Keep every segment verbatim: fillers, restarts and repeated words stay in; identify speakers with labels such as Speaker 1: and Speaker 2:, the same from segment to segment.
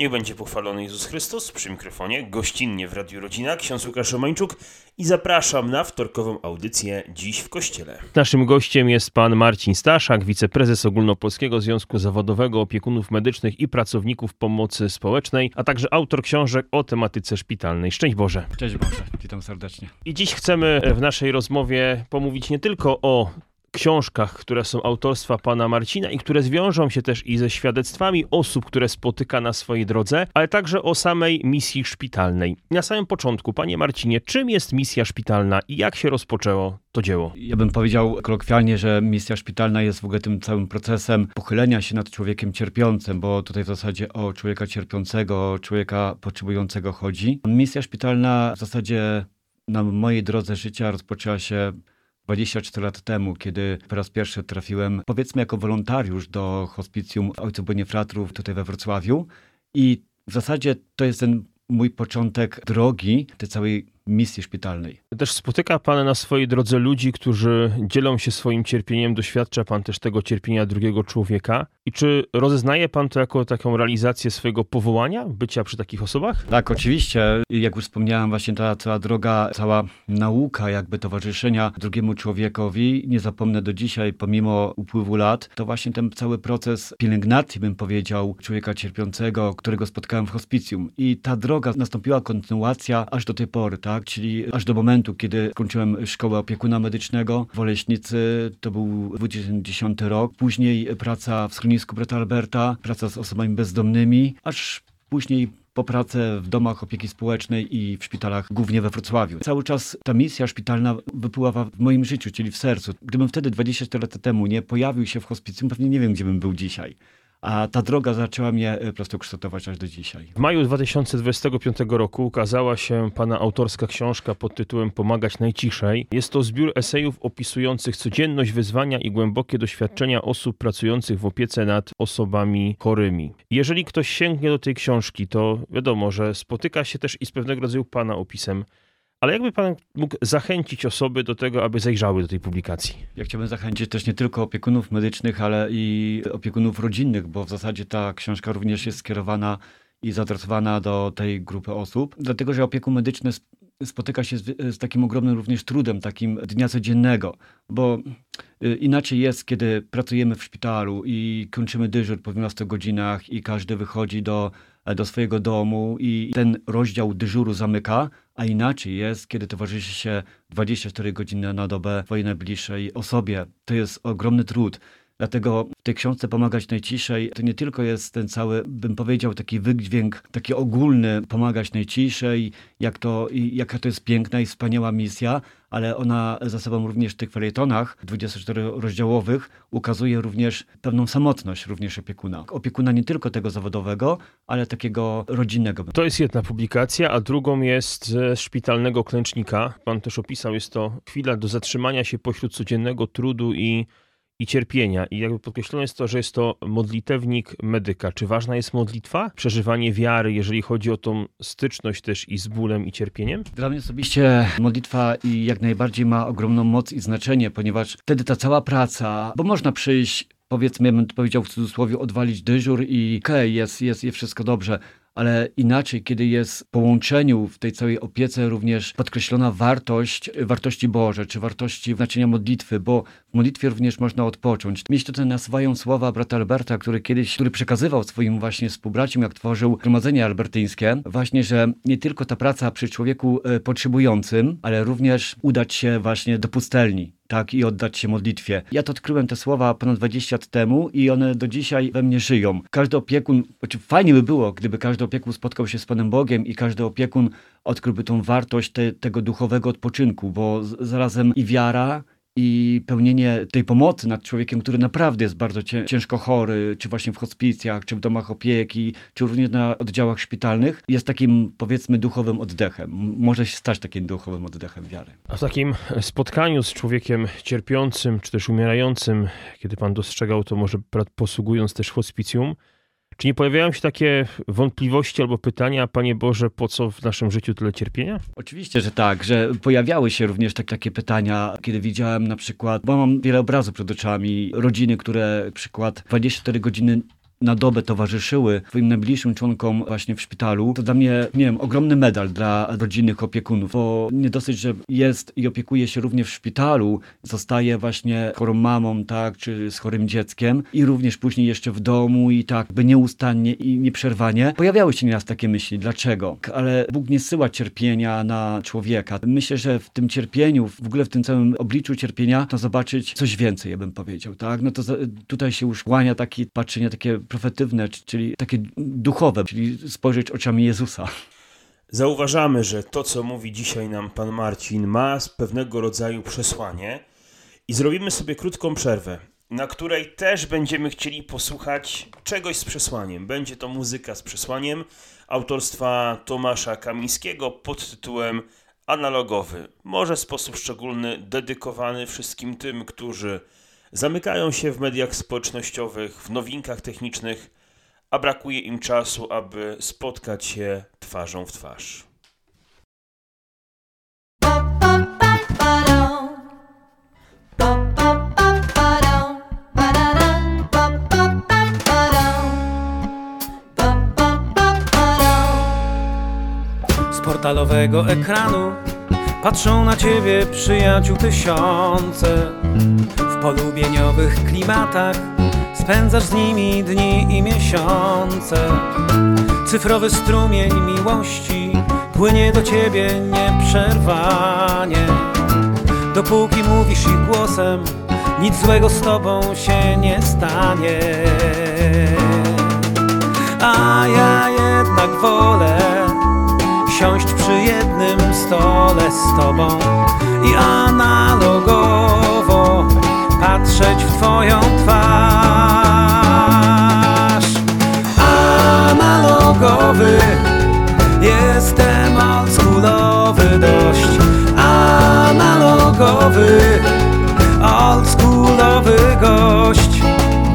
Speaker 1: Niech będzie pochwalony Jezus Chrystus. Przy mikrofonie gościnnie w Radiu Rodzina ksiądz Łukasz Romańczuk i zapraszam na wtorkową audycję Dziś w Kościele. Naszym gościem jest pan Marcin Staszak, wiceprezes Ogólnopolskiego Związku Zawodowego Opiekunów Medycznych i Pracowników Pomocy Społecznej, a także autor książek o tematyce szpitalnej. Szczęść Boże.
Speaker 2: Cześć Boże, witam serdecznie.
Speaker 1: I dziś chcemy w naszej rozmowie pomówić nie tylko o książkach, które są autorstwa pana Marcina i które zwiążą się też i ze świadectwami osób, które spotyka na swojej drodze, ale także o samej misji szpitalnej. Na samym początku, panie Marcinie, czym jest misja szpitalna i jak się rozpoczęło to dzieło?
Speaker 2: Ja bym powiedział kolokwialnie, że misja szpitalna jest w ogóle tym całym procesem pochylenia się nad człowiekiem cierpiącym, bo tutaj w zasadzie o człowieka cierpiącego, o człowieka potrzebującego chodzi. Misja szpitalna w zasadzie na mojej drodze życia rozpoczęła się dwadzieścia cztery lat temu, kiedy po raz pierwszy trafiłem, powiedzmy jako wolontariusz do hospicjum Ojców Bonifratrów tutaj we Wrocławiu i w zasadzie to jest ten mój początek drogi tej całej misji szpitalnej.
Speaker 1: Też spotyka pan na swojej drodze ludzi, którzy dzielą się swoim cierpieniem, doświadcza pan też tego cierpienia drugiego człowieka. I czy rozeznaje pan to jako taką realizację swojego powołania, bycia przy takich osobach?
Speaker 2: Tak, oczywiście. Jak już wspomniałem, właśnie ta cała droga, cała nauka jakby towarzyszenia drugiemu człowiekowi, nie zapomnę do dzisiaj, pomimo upływu lat, to właśnie ten cały proces pielęgnacji, bym powiedział, człowieka cierpiącego, którego spotkałem w hospicjum. I ta droga nastąpiła kontynuacja aż do tej pory, tak? Czyli aż do momentu, kiedy skończyłem szkołę opiekuna medycznego w Oleśnicy, to był dwa tysiące dziesiąty rok. Później praca w schronisku brata Alberta, praca z osobami bezdomnymi, aż później po pracę w domach opieki społecznej i w szpitalach, głównie we Wrocławiu. Cały czas ta misja szpitalna wypływała w moim życiu, czyli w sercu. Gdybym wtedy dwadzieścia cztery lata temu nie pojawił się w hospicjum, pewnie nie wiem, gdzie bym był dzisiaj. A ta droga zaczęła mnie po prostu kształtować aż do dzisiaj.
Speaker 1: W maju dwa tysiące dwudziestego piątego roku ukazała się pana autorska książka pod tytułem Pomagać najciszej. Jest to zbiór esejów opisujących codzienność, wyzwania i głębokie doświadczenia osób pracujących w opiece nad osobami chorymi. Jeżeli ktoś sięgnie do tej książki, to wiadomo, że spotyka się też i z pewnego rodzaju pana opisem. Ale jakby pan mógł zachęcić osoby do tego, aby zajrzały do tej publikacji?
Speaker 2: Ja chciałbym zachęcić też nie tylko opiekunów medycznych, ale i opiekunów rodzinnych, bo w zasadzie ta książka również jest skierowana i zaadresowana do tej grupy osób. Dlatego, że opiekun medyczny spotyka się z, z takim ogromnym również trudem, takim dnia codziennego, bo inaczej jest, kiedy pracujemy w szpitalu i kończymy dyżur po dwunastu godzinach i każdy wychodzi do, do swojego domu i ten rozdział dyżuru zamyka, a inaczej jest, kiedy towarzyszy się dwadzieścia cztery godziny na dobę swojej najbliższej osobie. To jest ogromny trud. Dlatego w tej książce Pomagać najciszej to nie tylko jest ten cały, bym powiedział, taki wydźwięk, taki ogólny pomagać najciszej, jak to, jaka to jest piękna i wspaniała misja, ale ona za sobą również w tych felietonach dwudziestoczterorozdziałowych ukazuje również pewną samotność również opiekuna. Opiekuna nie tylko tego zawodowego, ale takiego rodzinnego.
Speaker 1: To jest jedna publikacja, a drugą jest ze Szpitalnego Klęcznika. Pan też opisał, jest to chwila do zatrzymania się pośród codziennego trudu i i cierpienia. I jakby podkreślone jest to, że jest to modlitewnik medyka. Czy ważna jest modlitwa? Przeżywanie wiary, jeżeli chodzi o tą styczność też i z bólem i cierpieniem?
Speaker 2: Dla mnie osobiście modlitwa i jak najbardziej ma ogromną moc i znaczenie, ponieważ wtedy ta cała praca, bo można przyjść, powiedzmy, ja bym powiedział w cudzysłowie, odwalić dyżur i okej, okay, jest, jest, jest wszystko dobrze. Ale inaczej, kiedy jest w połączeniu w tej całej opiece również podkreślona wartość, wartości Boże, czy wartości znaczenia modlitwy, bo w modlitwie również można odpocząć. Mieć tutaj nasuwają słowa brata Alberta, który kiedyś, który przekazywał swoim właśnie współbraciom, jak tworzył gromadzenie albertyńskie, właśnie, że nie tylko ta praca przy człowieku potrzebującym, ale również udać się właśnie do pustelni. Tak, i oddać się modlitwie. Ja to odkryłem te słowa ponad dwadzieścia lat temu i one do dzisiaj we mnie żyją. Każdy opiekun, znaczy fajnie by było, gdyby każdy opiekun spotkał się z Panem Bogiem i każdy opiekun odkryłby tą wartość te, tego duchowego odpoczynku, bo z, zarazem i wiara, i pełnienie tej pomocy nad człowiekiem, który naprawdę jest bardzo ciężko chory, czy właśnie w hospicjach, czy w domach opieki, czy również na oddziałach szpitalnych, jest takim, powiedzmy, duchowym oddechem. Może się stać takim duchowym oddechem wiary.
Speaker 1: A w takim spotkaniu z człowiekiem cierpiącym, czy też umierającym, kiedy pan dostrzegał to, może posługując też hospicjum, Czy nie pojawiają się takie wątpliwości albo pytania, Panie Boże, po co w naszym życiu tyle cierpienia?
Speaker 2: Oczywiście, że tak, że pojawiały się również tak, takie pytania, kiedy widziałem na przykład, bo mam wiele obrazów przed oczami, rodziny, które na przykład dwadzieścia cztery godziny na dobę towarzyszyły swoim najbliższym członkom właśnie w szpitalu, to dla mnie, nie wiem, ogromny medal dla rodzinnych opiekunów, bo nie dosyć, że jest i opiekuje się również w szpitalu, zostaje właśnie chorą mamą, tak, czy z chorym dzieckiem i również później jeszcze w domu i tak, by nieustannie i nieprzerwanie. Pojawiały się nieraz takie myśli, dlaczego? Ale Bóg nie zsyła cierpienia na człowieka. Myślę, że w tym cierpieniu, w ogóle w tym całym obliczu cierpienia, to zobaczyć coś więcej, ja bym powiedział, tak? No to za, tutaj się już kłania takie patrzenie takie profetywne, czyli takie duchowe, czyli spojrzeć oczami Jezusa.
Speaker 1: Zauważamy, że to, co mówi dzisiaj nam pan Marcin, ma pewnego rodzaju przesłanie i zrobimy sobie krótką przerwę, na której też będziemy chcieli posłuchać czegoś z przesłaniem. Będzie to muzyka z przesłaniem autorstwa Tomasza Kamińskiego pod tytułem Analogowy. Może w sposób szczególny dedykowany wszystkim tym, którzy zamykają się w mediach społecznościowych, w nowinkach technicznych, a brakuje im czasu, aby spotkać się twarzą w twarz.
Speaker 3: Z portalowego ekranu patrzą na ciebie przyjaciół tysiące. W polubieniowych klimatach spędzasz z nimi dni i miesiące. Cyfrowy strumień miłości płynie do ciebie nieprzerwanie. Dopóki mówisz ich głosem, nic złego z tobą się nie stanie. A ja jednak wolę siąść przy jednym stole z tobą i analogowo patrzeć w twoją twarz. Analogowy, jestem oldschoolowy dość. Analogowy, oldschoolowy gość.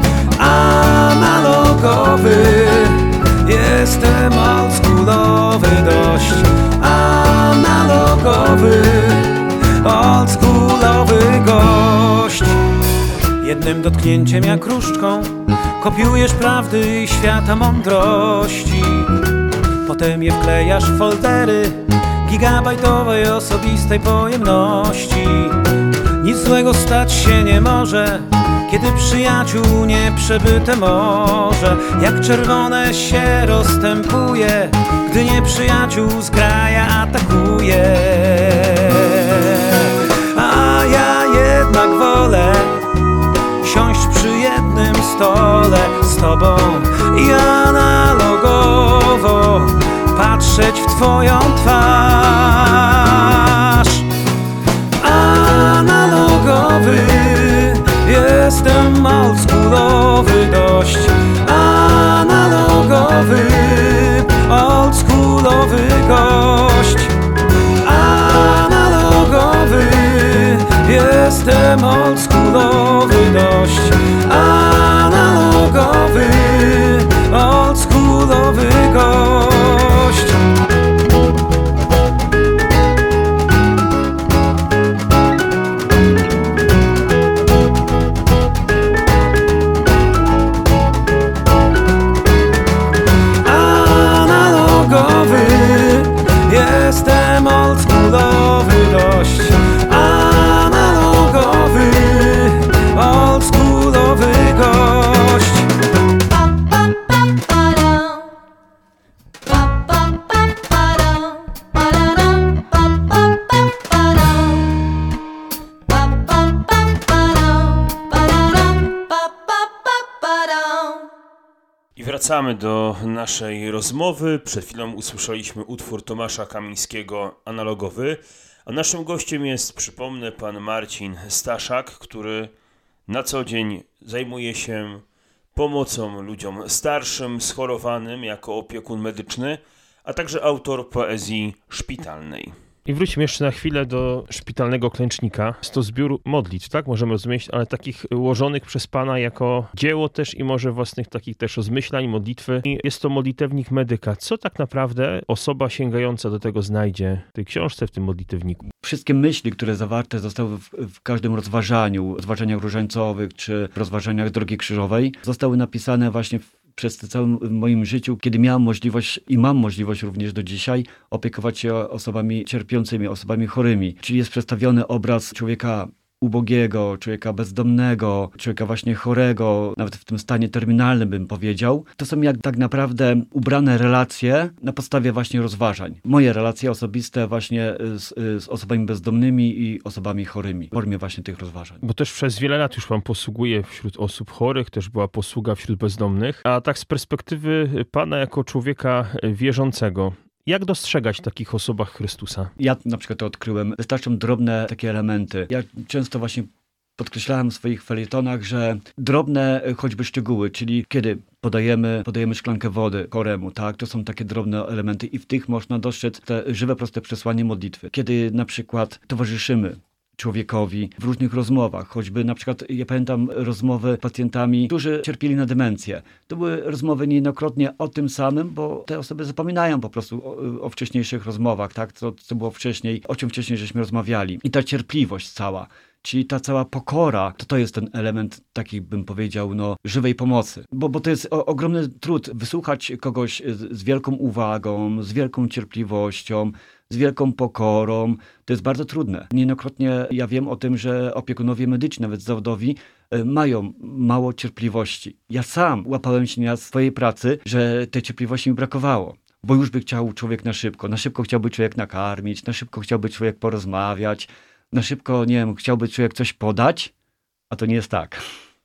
Speaker 3: Analogowy, jestem oldschoolowy dość. Analogowy, oldschoolowy gość. Jednym dotknięciem jak różdżką kopiujesz prawdy i świata mądrości. Potem je wklejasz w foldery gigabajtowej osobistej pojemności. Nic złego stać się nie może, kiedy przyjaciół nieprzebyte morze jak czerwone się rozstępuje, gdy nieprzyjaciół zgraja atakuje. A ja jednak wolę siąść przy jednym stole z tobą i analogowo patrzeć w twoją twarz. Analogowy, jestem oldschoolowy dość. Analogowy, oldschoolowy gość. Analogowy, jestem oldschoolowy dość. Analogowy, oldschoolowy gość. Analogowy, jestem oldschoolowy dość. Analogowy, oldschoolowy gość.
Speaker 1: I wracamy do naszej rozmowy. Przed chwilą usłyszeliśmy utwór Tomasza Kamińskiego Analogowy, a naszym gościem jest, przypomnę, pan Marcin Staszak, który na co dzień zajmuje się pomocą ludziom starszym, schorowanym jako opiekun medyczny, a także autor poezji szpitalnej. I wróćmy jeszcze na chwilę do szpitalnego klęcznika. Jest to zbiór modlitw, tak? Możemy rozumieć, ale takich ułożonych przez Pana jako dzieło też i może własnych takich też rozmyślań, modlitwy. I jest to modlitewnik medyka. Co tak naprawdę osoba sięgająca do tego znajdzie w tej książce, w tym modlitewniku?
Speaker 2: Wszystkie myśli, które zawarte zostały w, w każdym rozważaniu, rozważaniach różańcowych czy rozważaniach Drogi Krzyżowej, zostały napisane właśnie w przez całym moim życiu, kiedy miałem możliwość i mam możliwość również do dzisiaj opiekować się osobami cierpiącymi, osobami chorymi. Czyli jest przedstawiony obraz człowieka ubogiego, człowieka bezdomnego, człowieka właśnie chorego, nawet w tym stanie terminalnym bym powiedział. To są jak tak naprawdę ubrane relacje na podstawie właśnie rozważań. Moje relacje osobiste właśnie z, z osobami bezdomnymi i osobami chorymi w formie właśnie tych rozważań.
Speaker 1: Bo też przez wiele lat już pan posługuje wśród osób chorych, też była posługa wśród bezdomnych, a tak z perspektywy pana jako człowieka wierzącego, jak dostrzegać w takich osobach Chrystusa?
Speaker 2: Ja na przykład to odkryłem. Wystarczą drobne takie elementy. Ja często właśnie podkreślałem w swoich felietonach, że drobne choćby szczegóły, czyli kiedy podajemy, podajemy szklankę wody choremu, tak? To są takie drobne elementy i w tych można dostrzec te żywe, proste przesłanie modlitwy. Kiedy na przykład towarzyszymy człowiekowi w różnych rozmowach, choćby na przykład ja pamiętam rozmowy z pacjentami, którzy cierpieli na demencję. To były rozmowy niejednokrotnie o tym samym, bo te osoby zapominają po prostu o, o wcześniejszych rozmowach, tak, co, co było wcześniej, o czym wcześniej żeśmy rozmawiali. I ta cierpliwość cała, czyli ta cała pokora, to to jest ten element taki, bym powiedział, no, żywej pomocy. Bo, bo to jest o, ogromny trud wysłuchać kogoś z, z wielką uwagą, z wielką cierpliwością, z wielką pokorą. To jest bardzo trudne. Niejednokrotnie ja wiem o tym, że opiekunowie medyczni, nawet zawodowi, mają mało cierpliwości. Ja sam łapałem się na swojej pracy, że tej cierpliwości mi brakowało. Bo już by chciał człowiek na szybko. Na szybko chciałby człowiek nakarmić, na szybko chciałby człowiek porozmawiać, na szybko, nie wiem, chciałby człowiek coś podać, a to nie jest tak.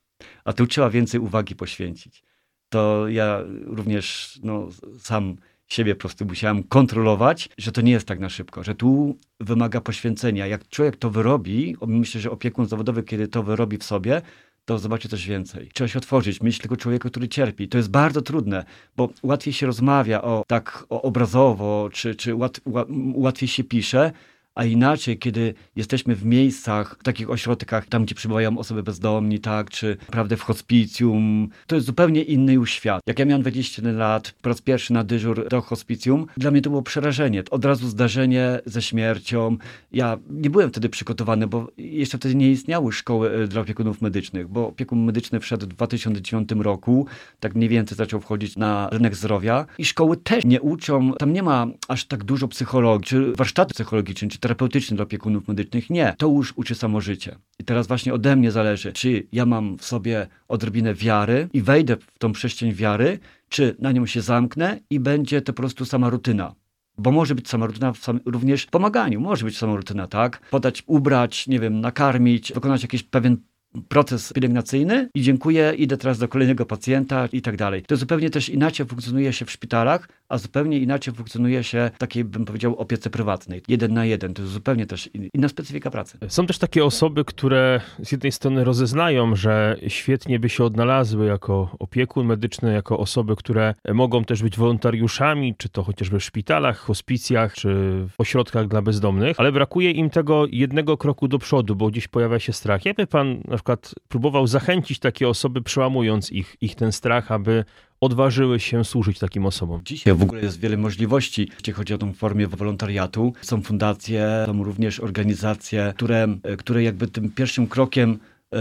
Speaker 2: A tu trzeba więcej uwagi poświęcić. To ja również no, sam siebie po prostu musiałem kontrolować, że to nie jest tak na szybko, że tu wymaga poświęcenia. Jak człowiek to wyrobi, myślę, że opiekun zawodowy, kiedy to wyrobi w sobie, to zobaczy coś więcej. Trzeba się otworzyć, myśl tylko człowieku, który cierpi. To jest bardzo trudne, bo łatwiej się rozmawia o tak o obrazowo, czy, czy łat, ła, łatwiej się pisze, a inaczej, kiedy jesteśmy w miejscach, w takich ośrodkach, tam gdzie przebywają osoby bezdomni, tak, czy naprawdę w hospicjum, to jest zupełnie inny już świat. Jak ja miałem dwadzieścia jeden lat, po raz pierwszy na dyżur do hospicjum, dla mnie to było przerażenie. Od razu zdarzenie ze śmiercią. Ja nie byłem wtedy przygotowany, bo jeszcze wtedy nie istniały szkoły dla opiekunów medycznych, bo opiekun medyczny wszedł w dwa tysiące dziewiątym roku, tak mniej więcej zaczął wchodzić na rynek zdrowia i szkoły też nie uczą, tam nie ma aż tak dużo psychologii, czy warsztatów psychologicznych, czy terapeutyczny dla opiekunów medycznych. Nie, to już uczy samo życie. I teraz właśnie ode mnie zależy, czy ja mam w sobie odrobinę wiary i wejdę w tą przestrzeń wiary, czy na nią się zamknę i będzie to po prostu sama rutyna. Bo może być sama rutyna w sam, również w pomaganiu. Może być sama rutyna, tak? Podać, ubrać, nie wiem, nakarmić, wykonać jakiś pewien proces pielęgnacyjny i dziękuję, idę teraz do kolejnego pacjenta i tak dalej. To zupełnie też inaczej funkcjonuje się w szpitalach, a zupełnie inaczej funkcjonuje się w takiej, bym powiedział, opiece prywatnej. Jeden na jeden. To jest zupełnie też inna specyfika pracy.
Speaker 1: Są też takie osoby, które z jednej strony rozeznają, że świetnie by się odnalazły jako opiekun medyczny, jako osoby, które mogą też być wolontariuszami, czy to chociażby w szpitalach, hospicjach, czy w ośrodkach dla bezdomnych, ale brakuje im tego jednego kroku do przodu, bo gdzieś pojawia się strach. Jakby pan na przykład próbował zachęcić takie osoby, przełamując ich, ich ten strach, aby odważyły się służyć takim osobom?
Speaker 2: Dzisiaj w ogóle jest wiele możliwości, jeśli chodzi o tą formę wolontariatu. Są fundacje, są również organizacje, które, które jakby tym pierwszym krokiem e,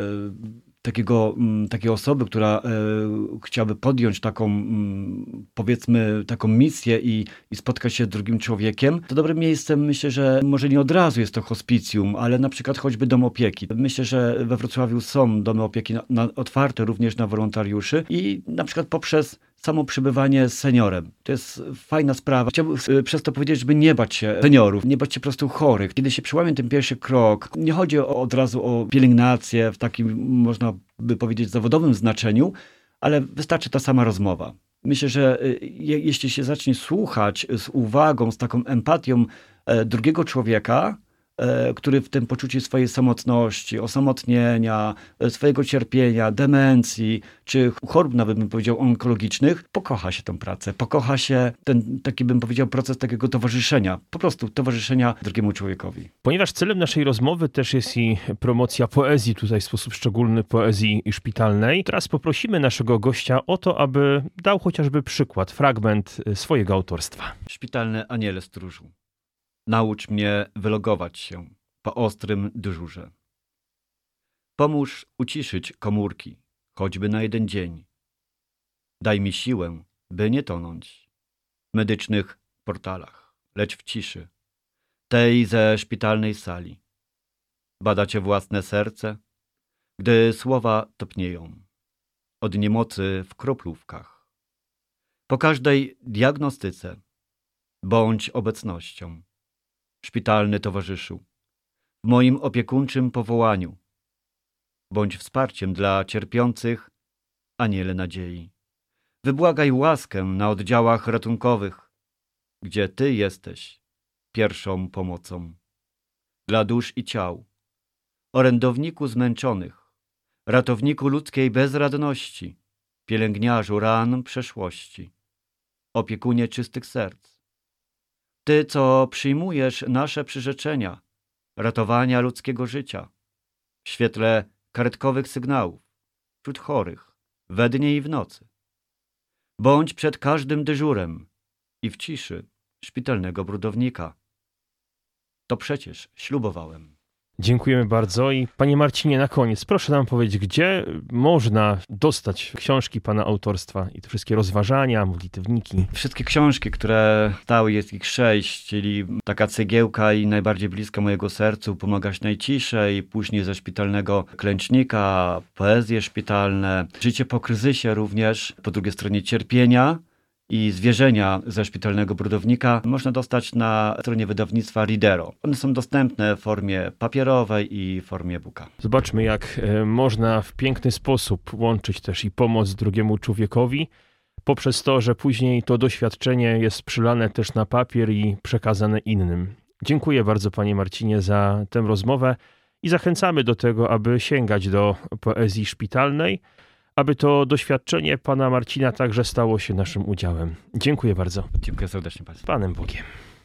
Speaker 2: takiego, takiej osoby, która e, chciałaby podjąć taką, m, powiedzmy, taką misję i, i spotkać się z drugim człowiekiem, to dobrym miejscem myślę, że może nie od razu jest to hospicjum, ale na przykład choćby dom opieki. Myślę, że we Wrocławiu są domy opieki na, na, otwarte również na wolontariuszy i na przykład poprzez samo przebywanie z seniorem. To jest fajna sprawa. Chciałbym przez to powiedzieć, żeby nie bać się seniorów, nie bać się po prostu chorych. Kiedy się przełamie ten pierwszy krok, nie chodzi o, od razu o pielęgnację w takim, można by powiedzieć, zawodowym znaczeniu, ale wystarczy ta sama rozmowa. Myślę, że je, jeśli się zacznie słuchać z uwagą, z taką empatią e, drugiego człowieka, który w tym poczuciu swojej samotności, osamotnienia, swojego cierpienia, demencji, czy chorób nawet bym powiedział onkologicznych, pokocha się tę pracę, pokocha się ten taki bym powiedział proces takiego towarzyszenia, po prostu towarzyszenia drugiemu człowiekowi.
Speaker 1: Ponieważ celem naszej rozmowy też jest i promocja poezji, tutaj w sposób szczególny poezji szpitalnej, teraz poprosimy naszego gościa o to, aby dał chociażby przykład, fragment swojego autorstwa.
Speaker 2: Szpitalny aniele stróżu. Naucz mnie wylogować się po ostrym dyżurze. Pomóż uciszyć komórki, choćby na jeden dzień. Daj mi siłę, by nie tonąć w medycznych portalach, lecz w ciszy, tej ze szpitalnej sali. Badacie własne serce, gdy słowa topnieją od niemocy w kroplówkach. Po każdej diagnostyce bądź obecnością, szpitalny towarzyszu, w moim opiekuńczym powołaniu, bądź wsparciem dla cierpiących, aniele nadziei. Wybłagaj łaskę na oddziałach ratunkowych, gdzie Ty jesteś pierwszą pomocą. Dla dusz i ciał, orędowniku zmęczonych, ratowniku ludzkiej bezradności, pielęgniarzu ran przeszłości, opiekunie czystych serc. Ty, co przyjmujesz nasze przyrzeczenia, ratowania ludzkiego życia, w świetle karetkowych sygnałów, wśród chorych, we dnie i w nocy. Bądź przed każdym dyżurem i w ciszy szpitalnego brudownika. To przecież ślubowałem.
Speaker 1: Dziękujemy bardzo i panie Marcinie, na koniec proszę nam powiedzieć, gdzie można dostać książki pana autorstwa i te wszystkie rozważania, modlitewniki.
Speaker 2: Wszystkie książki, które stały, jest ich sześć, czyli taka cegiełka i najbardziej bliska mojego sercu, Pomagać najciszej, później ze szpitalnego klęcznika, poezje szpitalne, Życie po kryzysie również, po drugiej stronie Cierpienia i Zwierzenia ze szpitalnego brudownika można dostać na stronie wydawnictwa Ridero. One są dostępne w formie papierowej i w formie e-booka.
Speaker 1: Zobaczmy, jak e, można w piękny sposób łączyć też i pomoc drugiemu człowiekowi, poprzez to, że później to doświadczenie jest przylane też na papier i przekazane innym. Dziękuję bardzo panie Marcinie za tę rozmowę i zachęcamy do tego, aby sięgać do poezji szpitalnej, aby to doświadczenie pana Marcina także stało się naszym udziałem. Dziękuję bardzo.
Speaker 2: Dziękuję serdecznie państwu.
Speaker 1: Panem Bogiem.